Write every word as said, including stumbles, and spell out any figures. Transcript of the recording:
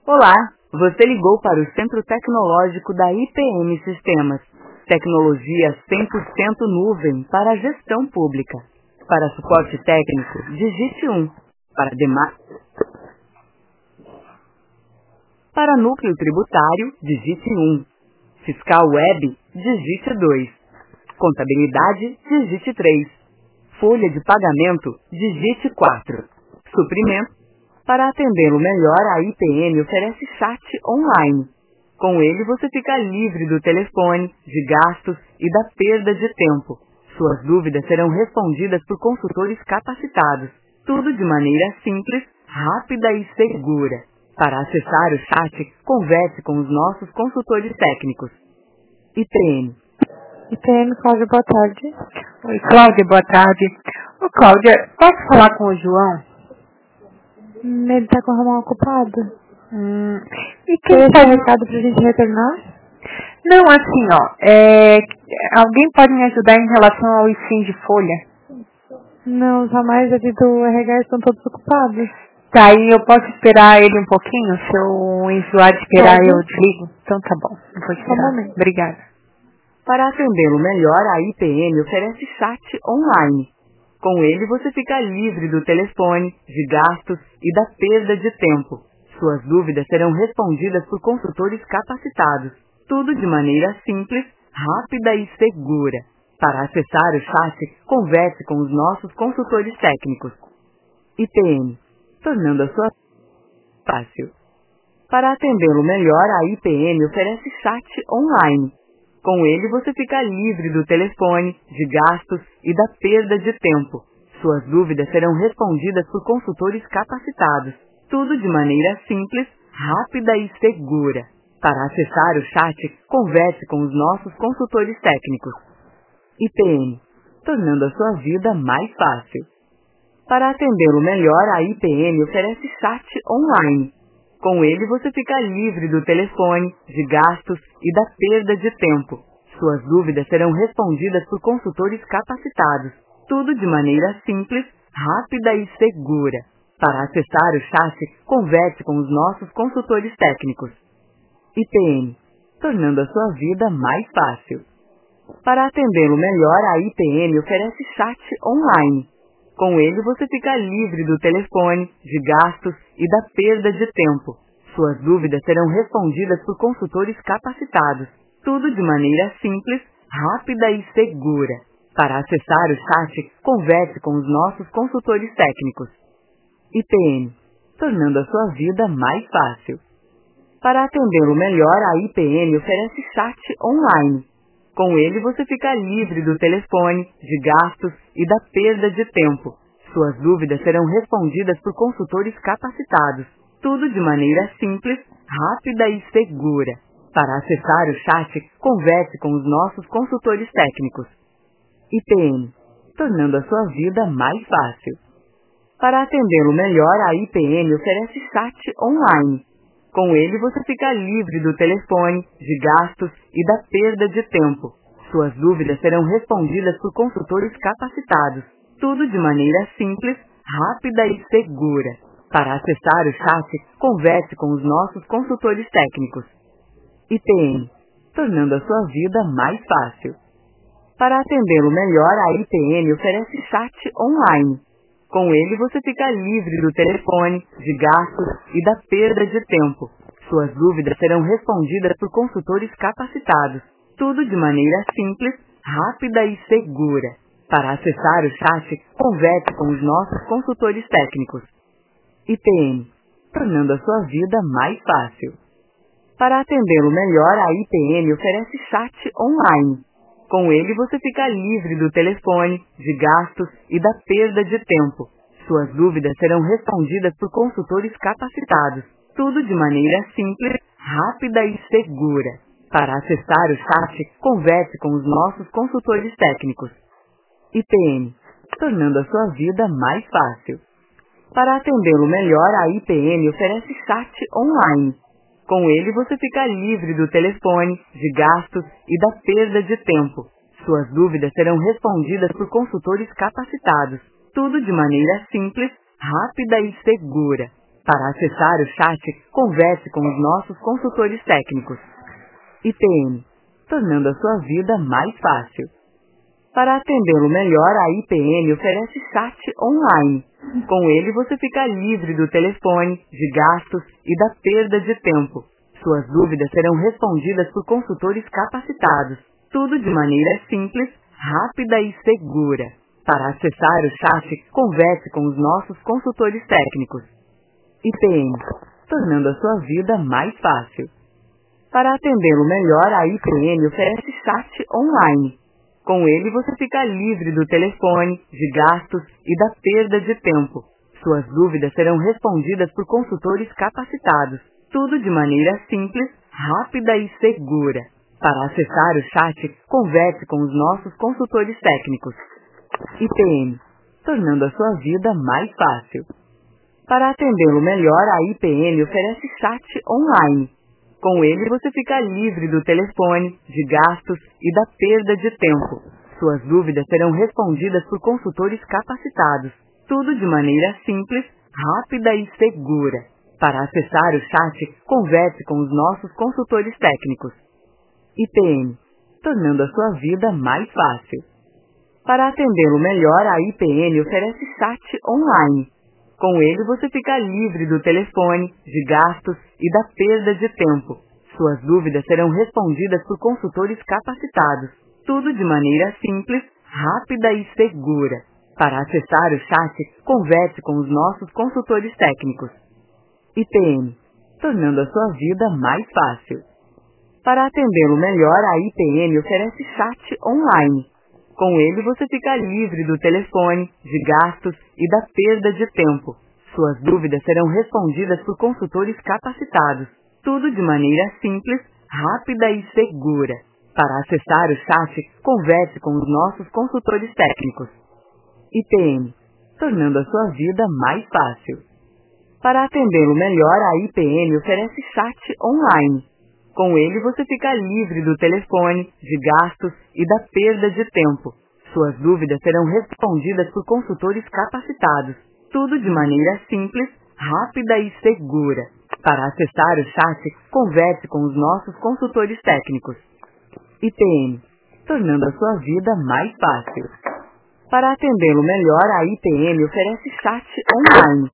Olá, você ligou para o Centro Tecnológico da I P M Sistemas. Tecnologia cem por cento nuvem para a gestão pública. Para suporte técnico, digite um. Para demais... Para núcleo tributário, digite um. Fiscal web, digite dois. Contabilidade, digite três. Folha de pagamento, digite quatro. Suprimento. Para atendê-lo melhor, a I P M oferece chat online. Com ele você fica livre do telefone, de gastos e da perda de tempo. Suas dúvidas serão respondidas por consultores capacitados. Tudo de maneira simples, rápida e segura. Para acessar o chat, converse com os nossos consultores técnicos. I P M. I P M, Cláudia, boa tarde. Oi, Cláudia, boa tarde. Ô, Cláudia, posso falar com o João? Hum, ele tá com a mão ocupada. Hum, e quem Quer pode... deixar um recado pra gente retornar? Não, assim, ó, é... alguém pode me ajudar em relação ao I C I M de folha? Não, os ramais ali do R H estão todos ocupados. Tá, e eu posso esperar ele um pouquinho? Se eu enjoar de esperar, Pode. eu desligo? Então tá bom, eu vou esperar. Um momento. Obrigada. Para atendê-lo melhor, a I P M oferece chat online. Com ele você fica livre do telefone, de gastos e da perda de tempo. Suas dúvidas serão respondidas por consultores capacitados. Tudo de maneira simples, rápida e segura. Para acessar o chat, converse com os nossos consultores técnicos. I P M, tornando a sua fácil. Para atendê-lo melhor, a I P M oferece chat online. Com ele você fica livre do telefone, de gastos e da perda de tempo. Suas dúvidas serão respondidas por consultores capacitados. Tudo de maneira simples, rápida e segura. Para acessar o chat, converse com os nossos consultores técnicos. I P M, tornando a sua vida mais fácil. Para atendê-lo melhor, a I P M oferece chat online. Com ele você fica livre do telefone, de gastos e da perda de tempo. Suas dúvidas serão respondidas por consultores capacitados. Tudo de maneira simples, rápida e segura. Para acessar o chat, converse com os nossos consultores técnicos. I P M, tornando a sua vida mais fácil. Para atendê-lo melhor, a I P M oferece chat online. Com ele você fica livre do telefone, de gastos e da perda de tempo. Suas dúvidas serão respondidas por consultores capacitados. Tudo de maneira simples, rápida e segura. Para acessar o chat, converse com os nossos consultores técnicos. I P M, tornando a sua vida mais fácil. Para atendê-lo melhor, a I P M oferece chat online. Com ele você fica livre do telefone, de gastos e da perda de tempo. Suas dúvidas serão respondidas por consultores capacitados. Tudo de maneira simples, rápida e segura. Para acessar o chat, converse com os nossos consultores técnicos. I P M, tornando a sua vida mais fácil. Para atendê-lo melhor, a I P M oferece chat online. Com ele você fica livre do telefone, de gastos e da perda de tempo. Suas dúvidas serão respondidas por consultores capacitados. Tudo de maneira simples, rápida e segura. Para acessar o chat, converse com os nossos consultores técnicos. I P M, tornando a sua vida mais fácil. Para atendê-lo melhor, a I P M oferece chat online. Com ele você fica livre do telefone, de gastos e da perda de tempo. Suas dúvidas serão respondidas por consultores capacitados. Tudo de maneira simples, rápida e segura. Para acessar o chat, converse com os nossos consultores técnicos. I P M, tornando a sua vida mais fácil. Para atendê-lo melhor, a I P M oferece chat online. Com ele você fica livre do telefone, de gastos e da perda de tempo. Suas dúvidas serão respondidas por consultores capacitados. Tudo de maneira simples, rápida e segura. Para acessar o chat, converse com os nossos consultores técnicos. I P M, tornando a sua vida mais fácil. Para atendê-lo melhor, a I P M oferece chat online. Com ele você fica livre do telefone, de gastos e da perda de tempo. Suas dúvidas serão respondidas por consultores capacitados. Tudo de maneira simples, rápida e segura. Para acessar o chat, converse com os nossos consultores técnicos. I P M, tornando a sua vida mais fácil. Para atendê-lo melhor, a I P M oferece chat online. Com ele você fica livre do telefone, de gastos e da perda de tempo. Suas dúvidas serão respondidas por consultores capacitados. Tudo de maneira simples, rápida e segura. Para acessar o chat, converse com os nossos consultores técnicos. I P M, tornando a sua vida mais fácil. Para atendê-lo melhor, a I P M oferece chat online. Com ele você fica livre do telefone, de gastos e da perda de tempo. Suas dúvidas serão respondidas por consultores capacitados. Tudo de maneira simples, rápida e segura. Para acessar o chat, converse com os nossos consultores técnicos. I P M, tornando a sua vida mais fácil. Para atendê-lo melhor, a I P M oferece chat online. Com ele você fica livre do telefone, de gastos e da perda de tempo. Suas dúvidas serão respondidas por consultores capacitados. Tudo de maneira simples, rápida e segura. Para acessar o chat, converse com os nossos consultores técnicos. I P M, tornando a sua vida mais fácil. Para atendê-lo melhor, a I P M oferece chat online. Com ele você fica livre do telefone, de gastos e da perda de tempo. Suas dúvidas serão respondidas por consultores capacitados. Tudo de maneira simples, rápida e segura. Para acessar o chat, converse com os nossos consultores técnicos. I P M, tornando a sua vida mais fácil. Para atendê-lo melhor, a I P M oferece chat online. Com ele você fica livre do telefone, de gastos e da perda de tempo. Suas dúvidas serão respondidas por consultores capacitados. Tudo de maneira simples, rápida e segura. Para acessar o chat, converse com os nossos consultores técnicos. I P M, tornando a sua vida mais fácil. Para atendê-lo melhor, a I P M oferece chat online. Com ele você fica livre do telefone, de gastos e da perda de tempo. Suas dúvidas serão respondidas por consultores capacitados. Tudo de maneira simples, rápida e segura. Para acessar o chat, converse com os nossos consultores técnicos. I P M, tornando a sua vida mais fácil. Para atendê-lo melhor, a I P M oferece chat online.